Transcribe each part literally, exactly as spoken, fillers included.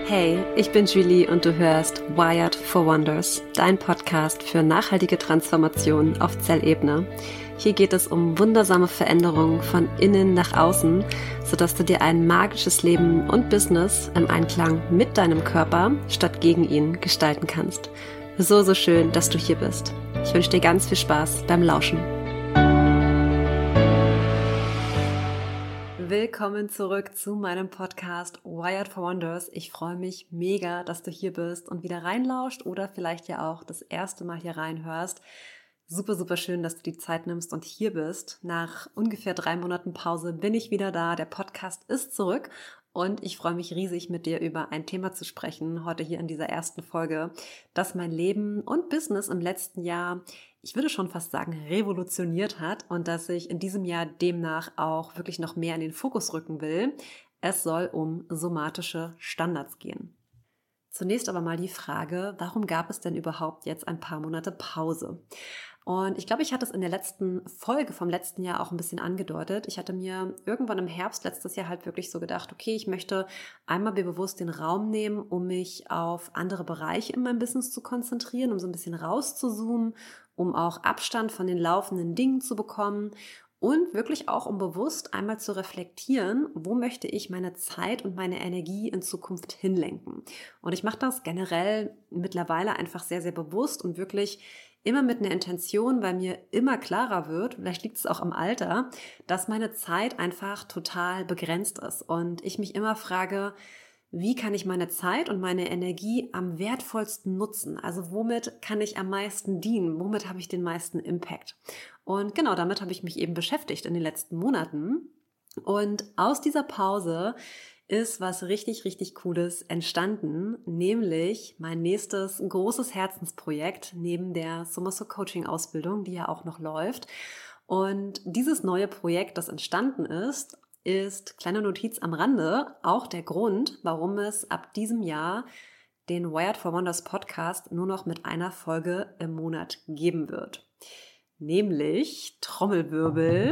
Hey, ich bin Julie und du hörst Wired for Wonders, dein Podcast für nachhaltige Transformation auf Zellebene. Hier geht es um wundersame Veränderungen von innen nach außen, sodass du dir ein magisches Leben und Business im Einklang mit deinem Körper statt gegen ihn gestalten kannst. So, so schön, dass du hier bist. Ich wünsche dir ganz viel Spaß beim Lauschen. Willkommen zurück zu meinem Podcast Wired for Wonders. Ich freue mich mega, dass du hier bist und wieder reinlauscht oder vielleicht ja auch das erste Mal hier reinhörst. Super, super schön, dass du die Zeit nimmst und hier bist. Nach ungefähr drei Monaten Pause bin ich wieder da. Der Podcast ist zurück und ich freue mich riesig, mit dir über ein Thema zu sprechen, heute hier in dieser ersten Folge, das mein Leben und Business im letzten Jahr, ich würde schon fast sagen, revolutioniert hat und dass ich in diesem Jahr demnach auch wirklich noch mehr in den Fokus rücken will. Es soll um somatische Standards gehen. Zunächst aber mal die Frage, warum gab es denn überhaupt jetzt ein paar Monate Pause? Und ich glaube, ich hatte es in der letzten Folge vom letzten Jahr auch ein bisschen angedeutet. Ich hatte mir irgendwann im Herbst letztes Jahr halt wirklich so gedacht, okay, ich möchte einmal mir bewusst den Raum nehmen, um mich auf andere Bereiche in meinem Business zu konzentrieren, um so ein bisschen rauszuzoomen, um auch Abstand von den laufenden Dingen zu bekommen und wirklich auch, um bewusst einmal zu reflektieren, wo möchte ich meine Zeit und meine Energie in Zukunft hinlenken. Und ich mache das generell mittlerweile einfach sehr, sehr bewusst und wirklich immer mit einer Intention, weil mir immer klarer wird, vielleicht liegt es auch im Alter, dass meine Zeit einfach total begrenzt ist und ich mich immer frage, wie kann ich meine Zeit und meine Energie am wertvollsten nutzen? Also womit kann ich am meisten dienen? Womit habe ich den meisten Impact? Und genau damit habe ich mich eben beschäftigt in den letzten Monaten. Und aus dieser Pause ist was richtig, richtig Cooles entstanden, nämlich mein nächstes großes Herzensprojekt neben der Somaso Coaching Ausbildung, die ja auch noch läuft. Und dieses neue Projekt, das entstanden ist, ist, kleine Notiz am Rande, auch der Grund, warum es ab diesem Jahr den Wired for Wonders Podcast nur noch mit einer Folge im Monat geben wird. Nämlich, Trommelwirbel,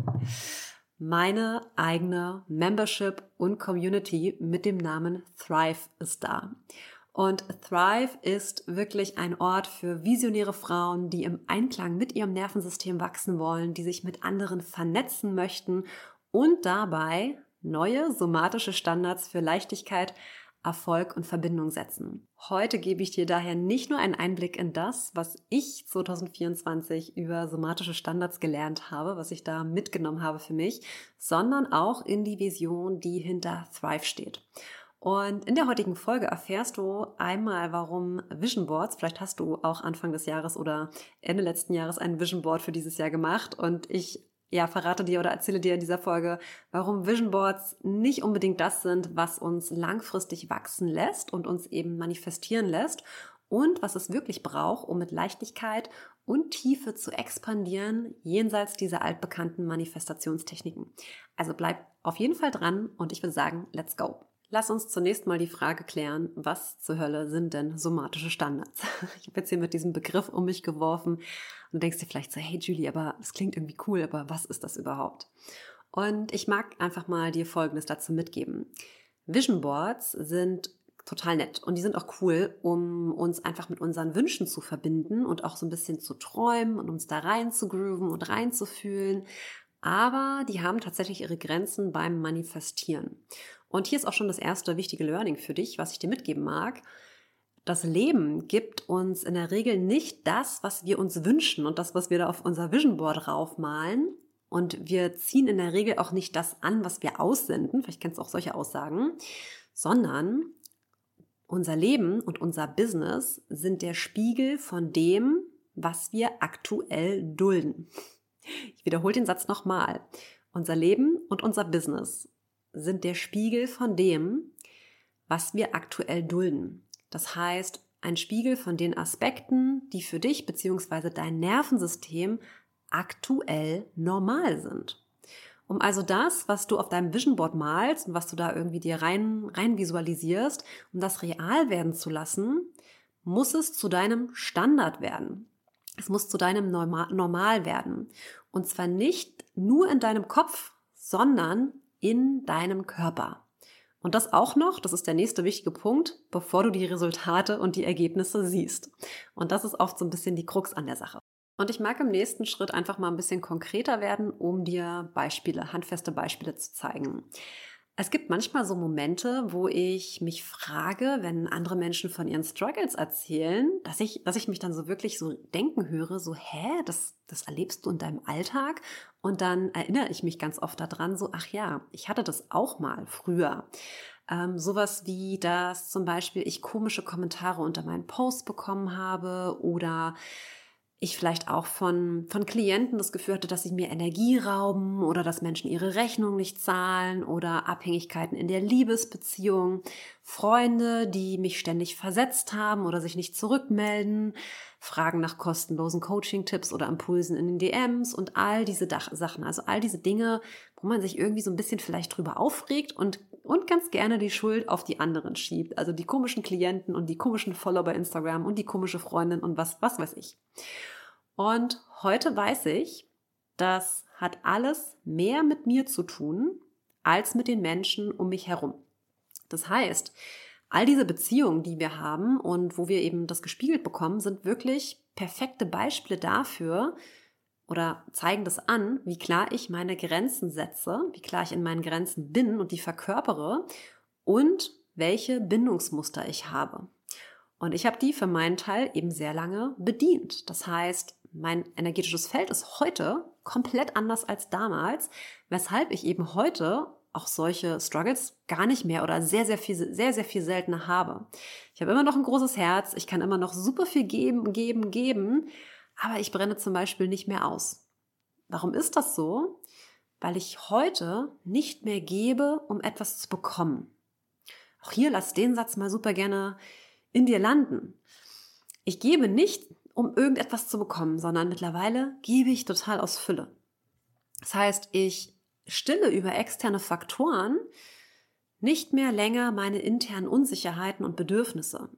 meine eigene Membership und Community mit dem Namen Thrive ist da. Und Thrive ist wirklich ein Ort für visionäre Frauen, die im Einklang mit ihrem Nervensystem wachsen wollen, die sich mit anderen vernetzen möchten und dabei neue somatische Standards für Leichtigkeit, Erfolg und Verbindung setzen. Heute gebe ich dir daher nicht nur einen Einblick in das, was ich zwanzig vierundzwanzig über somatische Standards gelernt habe, was ich da mitgenommen habe für mich, sondern auch in die Vision, die hinter Thrive steht. Und in der heutigen Folge erfährst du einmal, warum Vision Boards, vielleicht hast du auch Anfang des Jahres oder Ende letzten Jahres ein Vision Board für dieses Jahr gemacht und ich ja, verrate dir oder erzähle dir in dieser Folge, warum Vision Boards nicht unbedingt das sind, was uns langfristig wachsen lässt und uns eben manifestieren lässt und was es wirklich braucht, um mit Leichtigkeit und Tiefe zu expandieren, jenseits dieser altbekannten Manifestationstechniken. Also bleib auf jeden Fall dran und ich würde sagen, let's go. Lass uns zunächst mal die Frage klären, was zur Hölle sind denn somatische Standards? Ich habe jetzt hier mit diesem Begriff um mich geworfen und du denkst dir vielleicht so, hey Julie, aber es klingt irgendwie cool, aber was ist das überhaupt? Und ich mag einfach mal dir Folgendes dazu mitgeben. Vision Boards sind total nett und die sind auch cool, um uns einfach mit unseren Wünschen zu verbinden und auch so ein bisschen zu träumen und uns da rein zu grooven und reinzufühlen. Aber die haben tatsächlich ihre Grenzen beim Manifestieren. Und hier ist auch schon das erste wichtige Learning für dich, was ich dir mitgeben mag. Das Leben gibt uns in der Regel nicht das, was wir uns wünschen und das, was wir da auf unser Vision Board raufmalen. Und wir ziehen in der Regel auch nicht das an, was wir aussenden. Vielleicht kennst du auch solche Aussagen. Sondern unser Leben und unser Business sind der Spiegel von dem, was wir aktuell dulden. Ich wiederhole den Satz nochmal. Unser Leben und unser Business sind der Spiegel von dem, was wir aktuell dulden. Das heißt, ein Spiegel von den Aspekten, die für dich bzw. dein Nervensystem aktuell normal sind. Um also das, was du auf deinem Vision Board malst und was du da irgendwie dir rein, rein visualisierst, um das real werden zu lassen, muss es zu deinem Standard werden. Es muss zu deinem Normal werden. Und zwar nicht nur in deinem Kopf, sondern in deinem Körper. Und das auch noch, das ist der nächste wichtige Punkt, bevor du die Resultate und die Ergebnisse siehst. Und das ist oft so ein bisschen die Krux an der Sache. Und ich mag im nächsten Schritt einfach mal ein bisschen konkreter werden, um dir Beispiele, handfeste Beispiele zu zeigen. Es gibt manchmal so Momente, wo ich mich frage, wenn andere Menschen von ihren Struggles erzählen, dass ich, dass ich mich dann so wirklich so denken höre, so, hä, das, das erlebst du in deinem Alltag? Und dann erinnere ich mich ganz oft daran, so, ach ja, ich hatte das auch mal früher. Ähm, sowas wie, dass zum Beispiel ich komische Kommentare unter meinen Posts bekommen habe oder ich vielleicht auch von, von Klienten das Gefühl hatte, dass sie mir Energie rauben oder dass Menschen ihre Rechnung nicht zahlen oder Abhängigkeiten in der Liebesbeziehung, Freunde, die mich ständig versetzt haben oder sich nicht zurückmelden, Fragen nach kostenlosen Coaching-Tipps oder Impulsen in den D Ms und all diese Dach- Sachen, also all diese Dinge, wo man sich irgendwie so ein bisschen vielleicht drüber aufregt und, und ganz gerne die Schuld auf die anderen schiebt, also die komischen Klienten und die komischen Follower bei Instagram und die komische Freundin und was, was weiß ich. Und heute weiß ich, das hat alles mehr mit mir zu tun, als mit den Menschen um mich herum. Das heißt, all diese Beziehungen, die wir haben und wo wir eben das gespiegelt bekommen, sind wirklich perfekte Beispiele dafür oder zeigen das an, wie klar ich meine Grenzen setze, wie klar ich in meinen Grenzen bin und die verkörpere und welche Bindungsmuster ich habe. Und ich habe die für meinen Teil eben sehr lange bedient. Das heißt, mein energetisches Feld ist heute komplett anders als damals, weshalb ich eben heute auch solche Struggles gar nicht mehr oder sehr, sehr viel, sehr, sehr viel seltener habe. Ich habe immer noch ein großes Herz, ich kann immer noch super viel geben, geben, geben, aber ich brenne zum Beispiel nicht mehr aus. Warum ist das so? Weil ich heute nicht mehr gebe, um etwas zu bekommen. Auch hier lass den Satz mal super gerne in dir landen. Ich gebe nicht, um irgendetwas zu bekommen, sondern mittlerweile gebe ich total aus Fülle. Das heißt, ich stille über externe Faktoren nicht mehr länger meine internen Unsicherheiten und Bedürfnisse.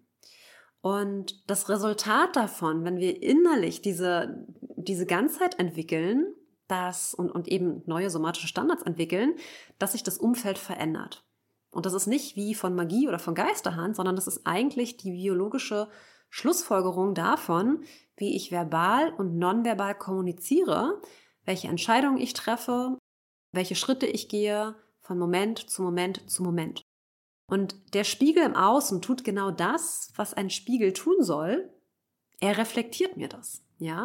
Und das Resultat davon, wenn wir innerlich diese, diese Ganzheit entwickeln, das und, und eben neue somatische Standards entwickeln, dass sich das Umfeld verändert. Und das ist nicht wie von Magie oder von Geisterhand, sondern das ist eigentlich die biologische Schlussfolgerung davon, wie ich verbal und nonverbal kommuniziere, welche Entscheidungen ich treffe, welche Schritte ich gehe, von Moment zu Moment zu Moment. Und der Spiegel im Außen tut genau das, was ein Spiegel tun soll. Er reflektiert mir das, ja?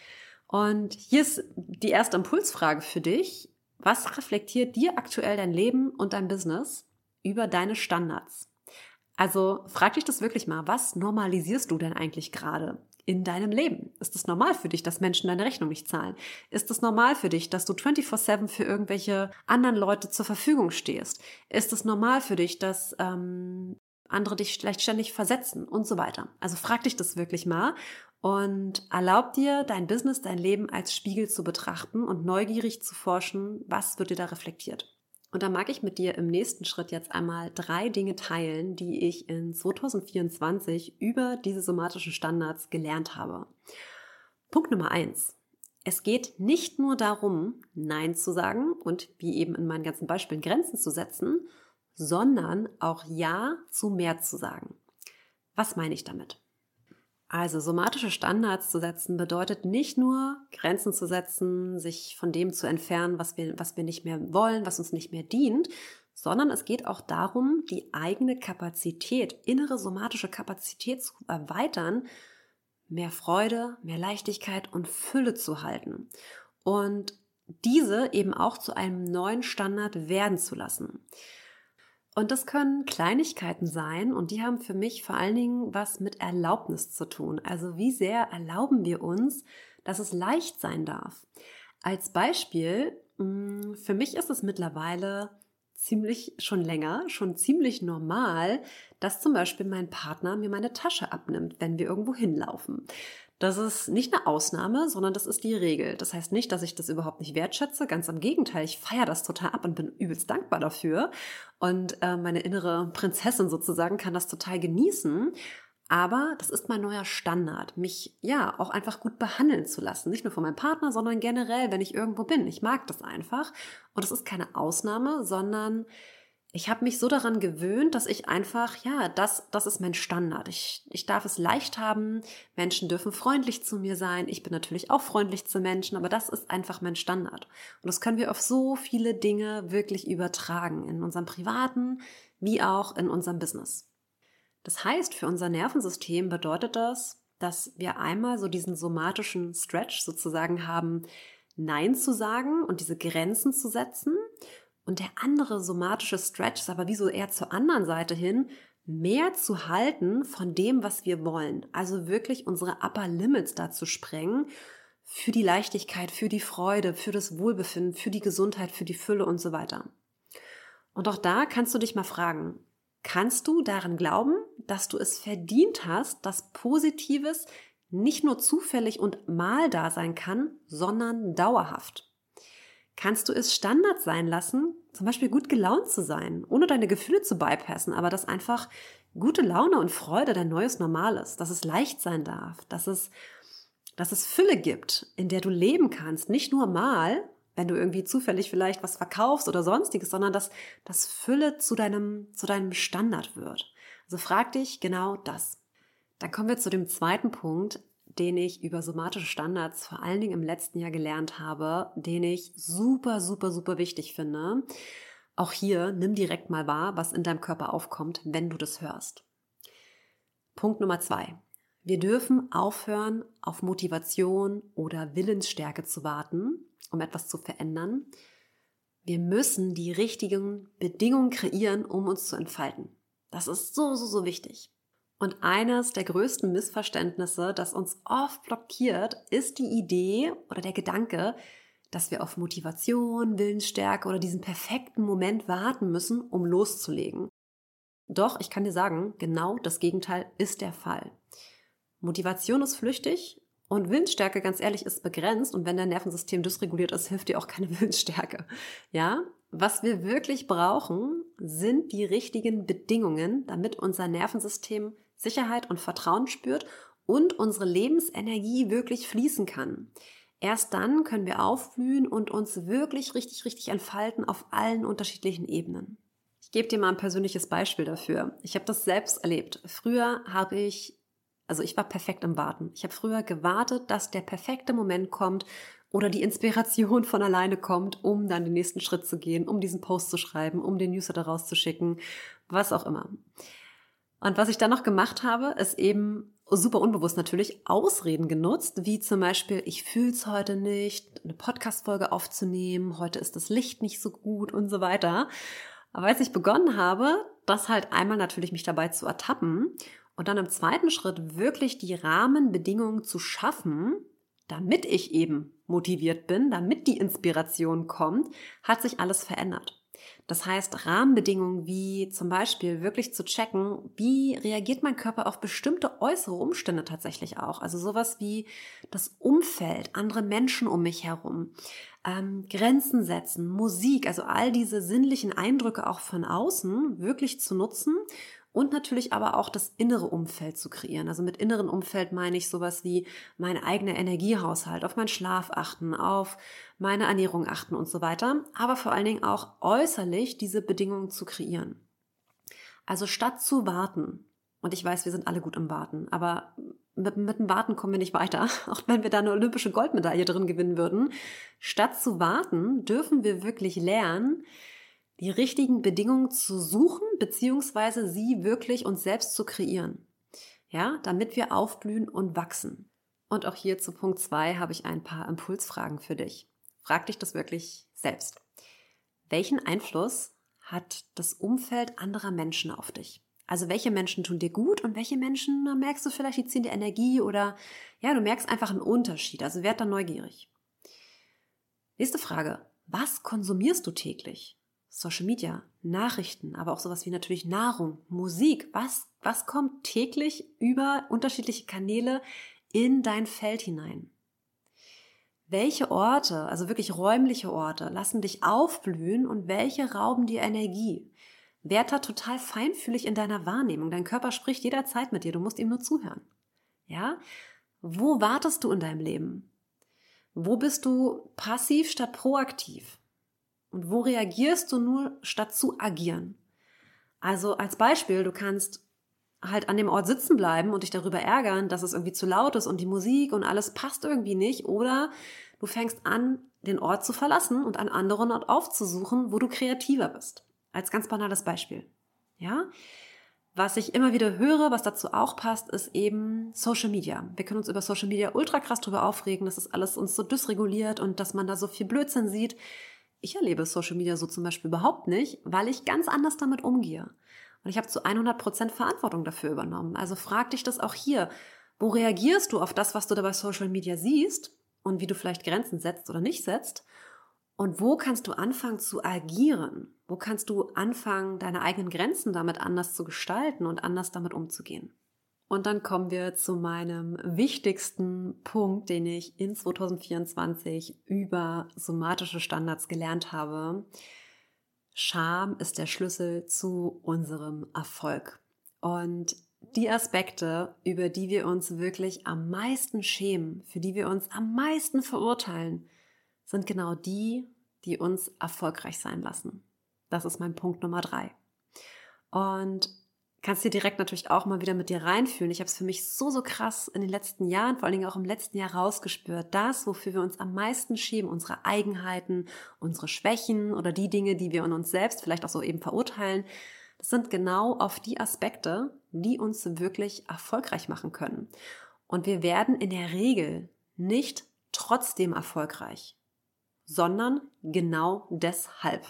Und hier ist die erste Impulsfrage für dich. Was reflektiert dir aktuell dein Leben und dein Business über deine Standards? Also frag dich das wirklich mal, was normalisierst du denn eigentlich gerade in deinem Leben? Ist es normal für dich, dass Menschen deine Rechnung nicht zahlen? Ist es normal für dich, dass du vierundzwanzig sieben für irgendwelche anderen Leute zur Verfügung stehst? Ist es normal für dich, dass ähm, andere dich vielleicht ständig versetzen und so weiter? Also frag dich das wirklich mal und erlaub dir, dein Business, dein Leben als Spiegel zu betrachten und neugierig zu forschen, was wird dir da reflektiert? Und da mag ich mit dir im nächsten Schritt jetzt einmal drei Dinge teilen, die ich in zwanzig vierundzwanzig über diese somatischen Standards gelernt habe. Punkt Nummer eins. Es geht nicht nur darum, Nein zu sagen und wie eben in meinen ganzen Beispielen Grenzen zu setzen, sondern auch Ja zu mehr zu sagen. Was meine ich damit? Also somatische Standards zu setzen bedeutet nicht nur Grenzen zu setzen, sich von dem zu entfernen, was wir, was wir nicht mehr wollen, was uns nicht mehr dient, sondern es geht auch darum, die eigene Kapazität, innere somatische Kapazität zu erweitern, mehr Freude, mehr Leichtigkeit und Fülle zu halten und diese eben auch zu einem neuen Standard werden zu lassen. Und das können Kleinigkeiten sein und die haben für mich vor allen Dingen was mit Erlaubnis zu tun. Also wie sehr erlauben wir uns, dass es leicht sein darf. Als Beispiel, für mich ist es mittlerweile ziemlich schon länger, schon ziemlich normal, dass zum Beispiel mein Partner mir meine Tasche abnimmt, wenn wir irgendwo hinlaufen. Das ist nicht eine Ausnahme, sondern das ist die Regel. Das heißt nicht, dass ich das überhaupt nicht wertschätze. Ganz im Gegenteil, ich feiere das total ab und bin übelst dankbar dafür. Und äh, meine innere Prinzessin sozusagen kann das total genießen. Aber das ist mein neuer Standard, mich ja auch einfach gut behandeln zu lassen. Nicht nur von meinem Partner, sondern generell, wenn ich irgendwo bin. Ich mag das einfach. Und das ist keine Ausnahme, sondern Ich habe mich so daran gewöhnt, dass ich einfach, ja, das, das ist mein Standard. Ich, ich darf es leicht haben, Menschen dürfen freundlich zu mir sein. Ich bin natürlich auch freundlich zu Menschen, aber das ist einfach mein Standard. Und das können wir auf so viele Dinge wirklich übertragen, in unserem privaten wie auch in unserem Business. Das heißt, für unser Nervensystem bedeutet das, dass wir einmal so diesen somatischen Stretch sozusagen haben, Nein zu sagen und diese Grenzen zu setzen. Und der andere somatische Stretch ist aber wie so eher zur anderen Seite hin, mehr zu halten von dem, was wir wollen. Also wirklich unsere Upper Limits da zu sprengen für die Leichtigkeit, für die Freude, für das Wohlbefinden, für die Gesundheit, für die Fülle und so weiter. Und auch da kannst du dich mal fragen, kannst du daran glauben, dass du es verdient hast, dass Positives nicht nur zufällig und mal da sein kann, sondern dauerhaft? Kannst du es Standard sein lassen, zum Beispiel gut gelaunt zu sein, ohne deine Gefühle zu bypassen, aber dass einfach gute Laune und Freude dein neues Normal ist, dass es leicht sein darf, dass es, dass es Fülle gibt, in der du leben kannst, nicht nur mal, wenn du irgendwie zufällig vielleicht was verkaufst oder sonstiges, sondern dass das Fülle zu deinem, zu deinem Standard wird. Also frag dich genau das. Dann kommen wir zu dem zweiten Punkt, den ich über somatische Standards vor allen Dingen im letzten Jahr gelernt habe, den ich super, super, super wichtig finde. Auch hier nimm direkt mal wahr, was in deinem Körper aufkommt, wenn du das hörst. Punkt Nummer zwei. Wir dürfen aufhören, auf Motivation oder Willensstärke zu warten, um etwas zu verändern. Wir müssen die richtigen Bedingungen kreieren, um uns zu entfalten. Das ist so, so, so wichtig. Und eines der größten Missverständnisse, das uns oft blockiert, ist die Idee oder der Gedanke, dass wir auf Motivation, Willensstärke oder diesen perfekten Moment warten müssen, um loszulegen. Doch, ich kann dir sagen, genau das Gegenteil ist der Fall. Motivation ist flüchtig und Willensstärke, ganz ehrlich, ist begrenzt. Und wenn dein Nervensystem dysreguliert ist, hilft dir auch keine Willensstärke. Ja? Was wir wirklich brauchen, sind die richtigen Bedingungen, damit unser Nervensystem Sicherheit und Vertrauen spürt und unsere Lebensenergie wirklich fließen kann. Erst dann können wir aufblühen und uns wirklich richtig, richtig entfalten auf allen unterschiedlichen Ebenen. Ich gebe dir mal ein persönliches Beispiel dafür. Ich habe das selbst erlebt. Früher habe ich, also ich war perfekt im Warten. Ich habe früher gewartet, dass der perfekte Moment kommt oder die Inspiration von alleine kommt, um dann den nächsten Schritt zu gehen, um diesen Post zu schreiben, um den Newsletter rauszuschicken, was auch immer. Und was ich dann noch gemacht habe, ist eben super unbewusst natürlich Ausreden genutzt, wie zum Beispiel, ich fühle es heute nicht, eine Podcast-Folge aufzunehmen, heute ist das Licht nicht so gut und so weiter. Aber als ich begonnen habe, das halt einmal natürlich mich dabei zu ertappen und dann im zweiten Schritt wirklich die Rahmenbedingungen zu schaffen, damit ich eben motiviert bin, damit die Inspiration kommt, hat sich alles verändert. Das heißt, Rahmenbedingungen wie zum Beispiel wirklich zu checken, wie reagiert mein Körper auf bestimmte äußere Umstände tatsächlich auch. Also sowas wie das Umfeld, andere Menschen um mich herum, ähm, Grenzen setzen, Musik, also all diese sinnlichen Eindrücke auch von außen wirklich zu nutzen. Und natürlich aber auch das innere Umfeld zu kreieren. Also mit inneren Umfeld meine ich sowas wie mein eigener Energiehaushalt, auf meinen Schlaf achten, auf meine Ernährung achten und so weiter. Aber vor allen Dingen auch äußerlich diese Bedingungen zu kreieren. Also statt zu warten, und ich weiß, wir sind alle gut im Warten, aber mit, mit dem Warten kommen wir nicht weiter, auch wenn wir da eine olympische Goldmedaille drin gewinnen würden. Statt zu warten, dürfen wir wirklich lernen, die richtigen Bedingungen zu suchen, beziehungsweise sie wirklich uns selbst zu kreieren. Ja, damit wir aufblühen und wachsen. Und auch hier zu Punkt zwei habe ich ein paar Impulsfragen für dich. Frag dich das wirklich selbst. Welchen Einfluss hat das Umfeld anderer Menschen auf dich? Also welche Menschen tun dir gut und welche Menschen, da merkst du vielleicht, die ziehen dir Energie oder ja, du merkst einfach einen Unterschied. Also werd da neugierig. Nächste Frage. Was konsumierst du täglich? Social Media, Nachrichten, aber auch sowas wie natürlich Nahrung, Musik. Was, was kommt täglich über unterschiedliche Kanäle in dein Feld hinein? Welche Orte, also wirklich räumliche Orte, lassen dich aufblühen und welche rauben dir Energie? Werd da total feinfühlig in deiner Wahrnehmung. Dein Körper spricht jederzeit mit dir, du musst ihm nur zuhören. Ja? Wo wartest du in deinem Leben? Wo bist du passiv statt proaktiv? Und wo reagierst du nur statt zu agieren? Also als Beispiel, du kannst halt an dem Ort sitzen bleiben und dich darüber ärgern, dass es irgendwie zu laut ist und die Musik und alles passt irgendwie nicht. Oder du fängst an, den Ort zu verlassen und einen anderen Ort aufzusuchen, wo du kreativer bist. Als ganz banales Beispiel. Ja? Was ich immer wieder höre, was dazu auch passt, ist eben Social Media. Wir können uns über Social Media ultra krass drüber aufregen, dass das alles uns so dysreguliert und dass man da so viel Blödsinn sieht. Ich erlebe Social Media so zum Beispiel überhaupt nicht, weil ich ganz anders damit umgehe. Und ich habe zu hundert Prozent Verantwortung dafür übernommen. Also frag dich das auch hier. Wo reagierst du auf das, was du da bei Social Media siehst und wie du vielleicht Grenzen setzt oder nicht setzt? Und wo kannst du anfangen zu agieren? Wo kannst du anfangen, deine eigenen Grenzen damit anders zu gestalten und anders damit umzugehen? Und dann kommen wir zu meinem wichtigsten Punkt, den ich in zwanzig vierundzwanzig über somatische Standards gelernt habe. Scham ist der Schlüssel zu unserem Erfolg. Und die Aspekte, über die wir uns wirklich am meisten schämen, für die wir uns am meisten verurteilen, sind genau die, die uns erfolgreich sein lassen. Das ist mein Punkt Nummer drei. Und kannst dir direkt natürlich auch mal wieder mit dir reinfühlen. Ich habe es für mich so, so krass in den letzten Jahren, vor allen Dingen auch im letzten Jahr rausgespürt. Das, wofür wir uns am meisten schämen, unsere Eigenheiten, unsere Schwächen oder die Dinge, die wir in uns selbst vielleicht auch so eben verurteilen, das sind genau auf die Aspekte, die uns wirklich erfolgreich machen können. Und wir werden in der Regel nicht trotzdem erfolgreich, sondern genau deshalb.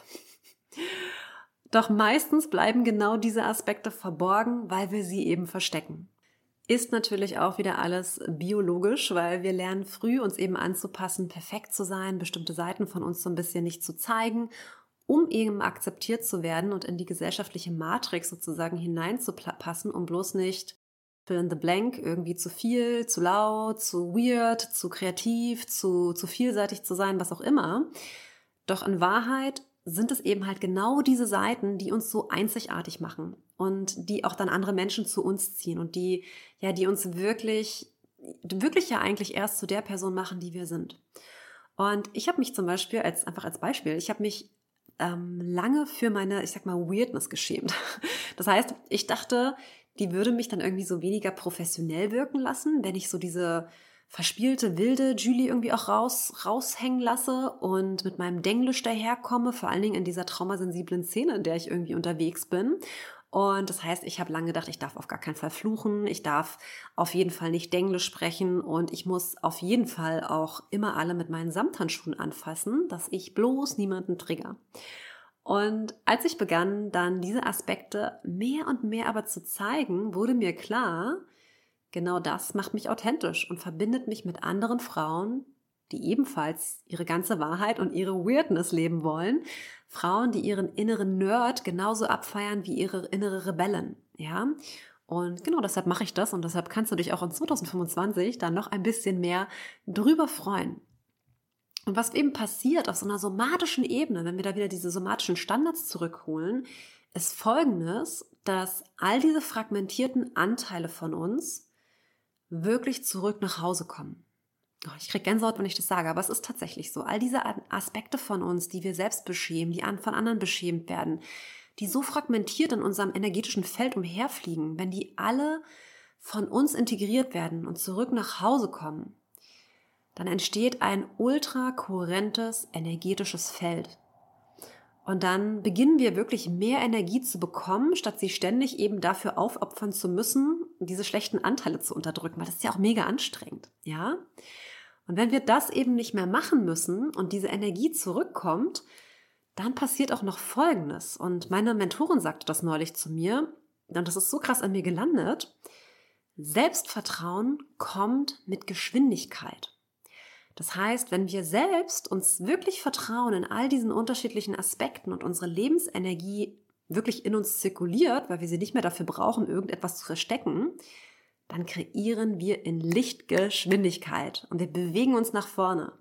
Doch meistens bleiben genau diese Aspekte verborgen, weil wir sie eben verstecken. Ist natürlich auch wieder alles biologisch, weil wir lernen früh, uns eben anzupassen, perfekt zu sein, bestimmte Seiten von uns so ein bisschen nicht zu zeigen, um eben akzeptiert zu werden und in die gesellschaftliche Matrix sozusagen hineinzupassen, um bloß nicht fill in the blank irgendwie zu viel, zu laut, zu weird, zu kreativ, zu, zu vielseitig zu sein, was auch immer. Doch in Wahrheit sind es eben halt genau diese Seiten, die uns so einzigartig machen und die auch dann andere Menschen zu uns ziehen und die, ja, die uns wirklich, wirklich ja eigentlich erst zu der Person machen, die wir sind. Und ich habe mich zum Beispiel, als einfach als Beispiel, ich habe mich ähm, lange für meine, ich sag mal, Weirdness geschämt. Das heißt, ich dachte, die würde mich dann irgendwie so weniger professionell wirken lassen, wenn ich so diese verspielte, wilde Julie irgendwie auch raus, raushängen lasse und mit meinem Denglisch daherkomme, vor allen Dingen in dieser traumasensiblen Szene, in der ich irgendwie unterwegs bin. Und das heißt, ich habe lange gedacht, ich darf auf gar keinen Fall fluchen, ich darf auf jeden Fall nicht Denglisch sprechen und ich muss auf jeden Fall auch immer alle mit meinen Samthandschuhen anfassen, dass ich bloß niemanden trigger. Und als ich begann, dann diese Aspekte mehr und mehr aber zu zeigen, wurde mir klar, genau das macht mich authentisch und verbindet mich mit anderen Frauen, die ebenfalls ihre ganze Wahrheit und ihre Weirdness leben wollen. Frauen, die ihren inneren Nerd genauso abfeiern wie ihre innere Rebellen. Ja? Und genau deshalb mache ich das und deshalb kannst du dich auch in zwanzig fünfundzwanzig dann noch ein bisschen mehr drüber freuen. Und was eben passiert auf so einer somatischen Ebene, wenn wir da wieder diese somatischen Standards zurückholen, ist Folgendes, dass all diese fragmentierten Anteile von uns wirklich zurück nach Hause kommen. Oh, ich kriege Gänsehaut, wenn ich das sage, aber es ist tatsächlich so. All diese Aspekte von uns, die wir selbst beschämen, die von anderen beschämt werden, die so fragmentiert in unserem energetischen Feld umherfliegen, wenn die alle von uns integriert werden und zurück nach Hause kommen, dann entsteht ein ultra kohärentes energetisches Feld. Und dann beginnen wir wirklich mehr Energie zu bekommen, statt sie ständig eben dafür aufopfern zu müssen, diese schlechten Anteile zu unterdrücken, weil das ist ja auch mega anstrengend, ja? Und wenn wir das eben nicht mehr machen müssen und diese Energie zurückkommt, dann passiert auch noch Folgendes. Und meine Mentorin sagte das neulich zu mir, und das ist so krass an mir gelandet: Selbstvertrauen kommt mit Geschwindigkeit. Das heißt, wenn wir selbst uns wirklich vertrauen in all diesen unterschiedlichen Aspekten und unsere Lebensenergie wirklich in uns zirkuliert, weil wir sie nicht mehr dafür brauchen, irgendetwas zu verstecken, dann kreieren wir in Lichtgeschwindigkeit und wir bewegen uns nach vorne.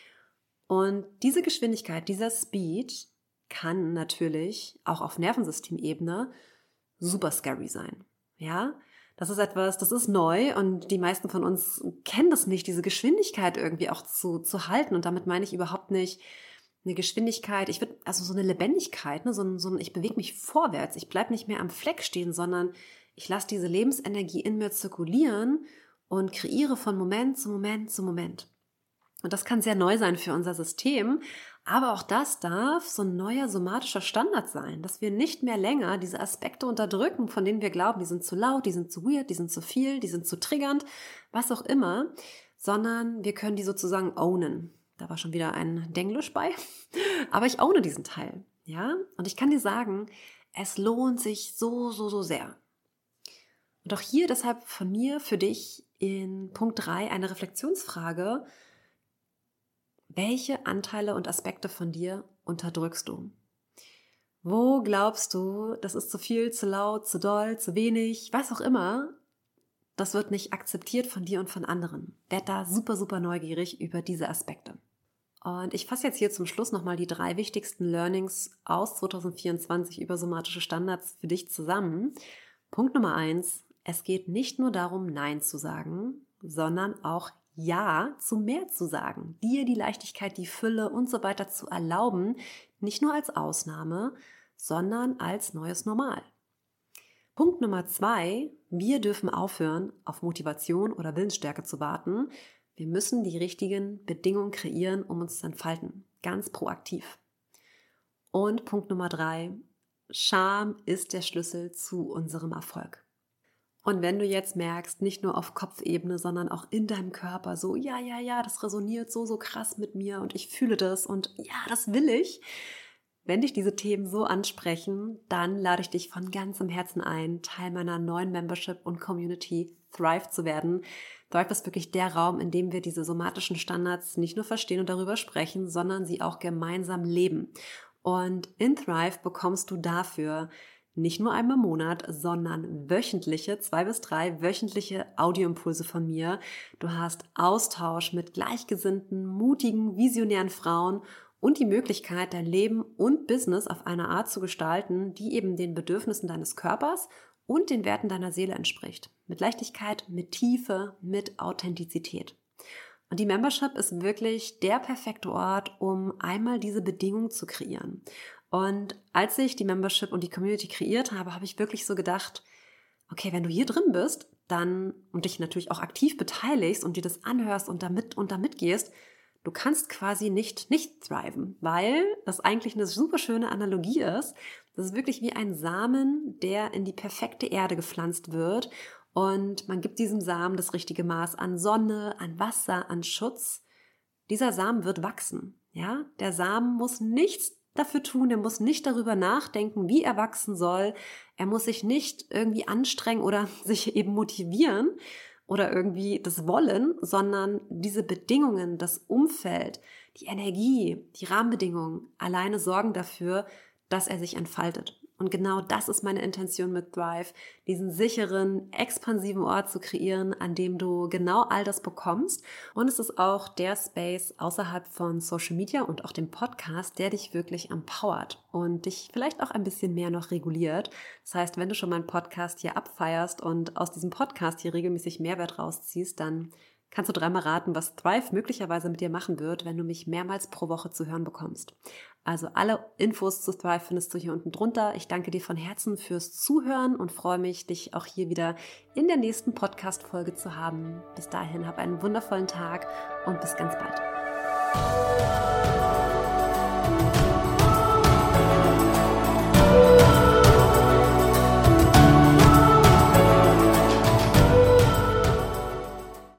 Und diese Geschwindigkeit, dieser Speed kann natürlich auch auf Nervensystemebene super scary sein. Ja? Das ist etwas, das ist neu und die meisten von uns kennen das nicht, diese Geschwindigkeit irgendwie auch zu, zu halten. Und damit meine ich überhaupt nicht eine Geschwindigkeit, ich würde, also so eine Lebendigkeit, ne? so ein, so ein, ich bewege mich vorwärts, ich bleibe nicht mehr am Fleck stehen, sondern ich lasse diese Lebensenergie in mir zirkulieren und kreiere von Moment zu Moment zu Moment. Und das kann sehr neu sein für unser System, aber auch das darf so ein neuer somatischer Standard sein, dass wir nicht mehr länger diese Aspekte unterdrücken, von denen wir glauben, die sind zu laut, die sind zu weird, die sind zu viel, die sind zu triggernd, was auch immer, sondern wir können die sozusagen ownen. Da war schon wieder ein Denglisch bei, aber ich owne diesen Teil, ja? Und ich kann dir sagen, es lohnt sich so, so, so sehr. Und auch hier deshalb von mir für dich in Punkt drei eine Reflexionsfrage: Welche Anteile und Aspekte von dir unterdrückst du? Wo glaubst du, das ist zu viel, zu laut, zu doll, zu wenig, was auch immer? Das wird nicht akzeptiert von dir und von anderen. Werd da super, super neugierig über diese Aspekte. Und ich fasse jetzt hier zum Schluss nochmal die drei wichtigsten Learnings aus zwanzig vierundzwanzig über somatische Standards für dich zusammen. Punkt Nummer eins: Es geht nicht nur darum, Nein zu sagen, sondern auch Ja zu mehr zu sagen. Dir die Leichtigkeit, die Fülle und so weiter zu erlauben, nicht nur als Ausnahme, sondern als neues Normal. Punkt Nummer zwei: Wir dürfen aufhören, auf Motivation oder Willensstärke zu warten. Wir müssen die richtigen Bedingungen kreieren, um uns zu entfalten. Ganz proaktiv. Und Punkt Nummer drei: Scham ist der Schlüssel zu unserem Erfolg. Und wenn du jetzt merkst, nicht nur auf Kopfebene, sondern auch in deinem Körper, so ja, ja, ja, das resoniert so, so krass mit mir und ich fühle das und ja, das will ich. Wenn dich diese Themen so ansprechen, dann lade ich dich von ganzem Herzen ein, Teil meiner neuen Membership und Community Thrive zu werden. Thrive ist wirklich der Raum, in dem wir diese somatischen Standards nicht nur verstehen und darüber sprechen, sondern sie auch gemeinsam leben. Und in Thrive bekommst du dafür nicht nur einmal im Monat, sondern wöchentliche, zwei bis drei wöchentliche Audioimpulse von mir. Du hast Austausch mit gleichgesinnten, mutigen, visionären Frauen und die Möglichkeit, dein Leben und Business auf eine Art zu gestalten, die eben den Bedürfnissen deines Körpers und den Werten deiner Seele entspricht. Mit Leichtigkeit, mit Tiefe, mit Authentizität. Und die Membership ist wirklich der perfekte Ort, um einmal diese Bedingungen zu kreieren. Und als ich die Membership und die Community kreiert habe, habe ich wirklich so gedacht, okay, wenn du hier drin bist, dann und dich natürlich auch aktiv beteiligst und dir das anhörst und damit und damit gehst, du kannst quasi nicht nicht thriven, weil das eigentlich eine super schöne Analogie ist. Das ist wirklich wie ein Samen, der in die perfekte Erde gepflanzt wird und man gibt diesem Samen das richtige Maß an Sonne, an Wasser, an Schutz. Dieser Samen wird wachsen, ja? Der Samen muss nichts dafür tun, er muss nicht darüber nachdenken, wie er wachsen soll. Er muss sich nicht irgendwie anstrengen oder sich eben motivieren oder irgendwie das wollen, sondern diese Bedingungen, das Umfeld, die Energie, die Rahmenbedingungen alleine sorgen dafür, dass er sich entfaltet. Und genau das ist meine Intention mit Thrive, diesen sicheren, expansiven Ort zu kreieren, an dem du genau all das bekommst. Und es ist auch der Space außerhalb von Social Media und auch dem Podcast, der dich wirklich empowert und dich vielleicht auch ein bisschen mehr noch reguliert. Das heißt, wenn du schon meinen Podcast hier abfeierst und aus diesem Podcast hier regelmäßig Mehrwert rausziehst, dann kannst du dreimal raten, was Thrive möglicherweise mit dir machen wird, wenn du mich mehrmals pro Woche zu hören bekommst. Also alle Infos zu Thrive findest du hier unten drunter. Ich danke dir von Herzen fürs Zuhören und freue mich, dich auch hier wieder in der nächsten Podcast-Folge zu haben. Bis dahin, hab einen wundervollen Tag und bis ganz bald.